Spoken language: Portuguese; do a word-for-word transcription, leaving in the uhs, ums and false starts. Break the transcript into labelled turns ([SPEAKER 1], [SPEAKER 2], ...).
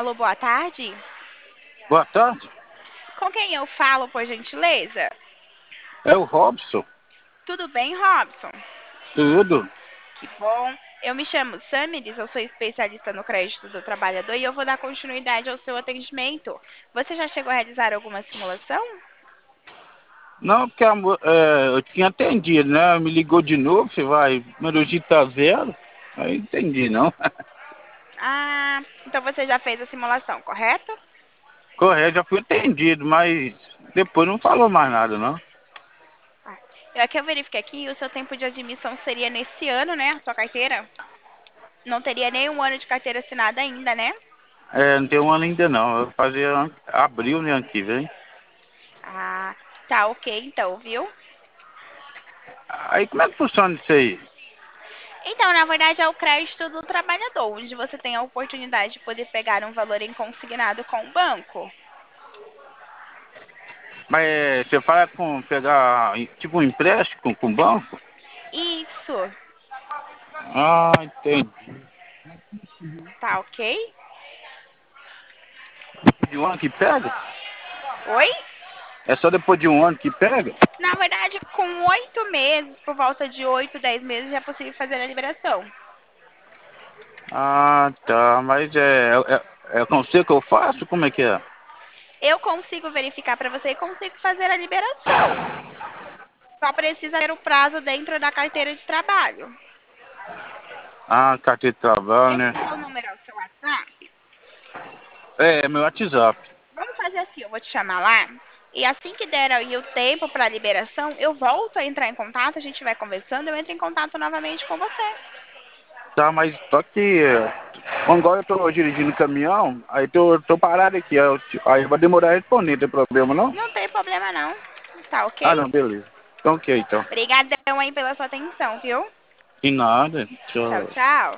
[SPEAKER 1] Alô, boa tarde.
[SPEAKER 2] Boa tarde,
[SPEAKER 1] Com quem eu falo, por gentileza?
[SPEAKER 2] é o Robson.
[SPEAKER 1] Tudo bem, Robson?
[SPEAKER 2] Tudo.
[SPEAKER 1] Que bom. Eu me chamo Samiris, eu sou especialista no crédito do trabalhador e eu vou dar continuidade ao seu atendimento. Você já chegou a realizar alguma simulação?
[SPEAKER 2] Não, porque a mo- é, eu tinha atendido, né? Me ligou de novo, você vai, meu G tá zero. Aí entendi, não.
[SPEAKER 1] Ah, então você já fez a simulação, correto?
[SPEAKER 2] Correto, já fui atendido, mas depois não falou mais nada, não.
[SPEAKER 1] Ah, é que eu verifiquei aqui, o seu tempo de admissão seria nesse ano, né? A sua carteira? Não teria nenhum ano de carteira assinada ainda, né?
[SPEAKER 2] É, não tem um ano ainda não. Eu vou fazer an- abril, né, ano que vem.
[SPEAKER 1] Ah, tá ok então, viu?
[SPEAKER 2] Aí como é que funciona isso aí?
[SPEAKER 1] Então, na verdade, é o crédito do trabalhador, onde você tem a oportunidade de poder pegar um valor em consignado com o banco.
[SPEAKER 2] Mas é, você fala com pegar tipo um empréstimo com, com o banco?
[SPEAKER 1] Isso,
[SPEAKER 2] Ah, entendi.
[SPEAKER 1] tá ok?
[SPEAKER 2] De um ano que pega?
[SPEAKER 1] Oi?
[SPEAKER 2] É só depois de um ano que pega?
[SPEAKER 1] Na verdade, com oito meses, por volta de oito, dez meses, já é possível fazer a liberação.
[SPEAKER 2] Ah, tá. Mas é, é, é com você que eu faço? Como é que é?
[SPEAKER 1] Eu consigo verificar para você e consigo fazer a liberação. Só precisa ter o prazo dentro da carteira de trabalho.
[SPEAKER 2] Ah, carteira de trabalho,
[SPEAKER 1] Esse
[SPEAKER 2] né?
[SPEAKER 1] seu número é o seu WhatsApp?
[SPEAKER 2] É, meu WhatsApp.
[SPEAKER 1] Vamos fazer assim, eu vou te chamar lá. E assim que der aí o tempo para liberação, eu volto a entrar em contato, a gente vai conversando, eu entro em contato novamente com você.
[SPEAKER 2] Tá, mas só que é, agora eu tô dirigindo o caminhão, aí tô, tô parado aqui. Aí, eu te- aí vai demorar a responder, não tem problema não?
[SPEAKER 1] Não tem problema não. Tá ok?
[SPEAKER 2] Ah, não, beleza. Então, ok, então.
[SPEAKER 1] Obrigadão aí pela sua atenção, viu?
[SPEAKER 2] De nada.
[SPEAKER 1] Tchau,
[SPEAKER 2] Tchau.
[SPEAKER 1] tchau.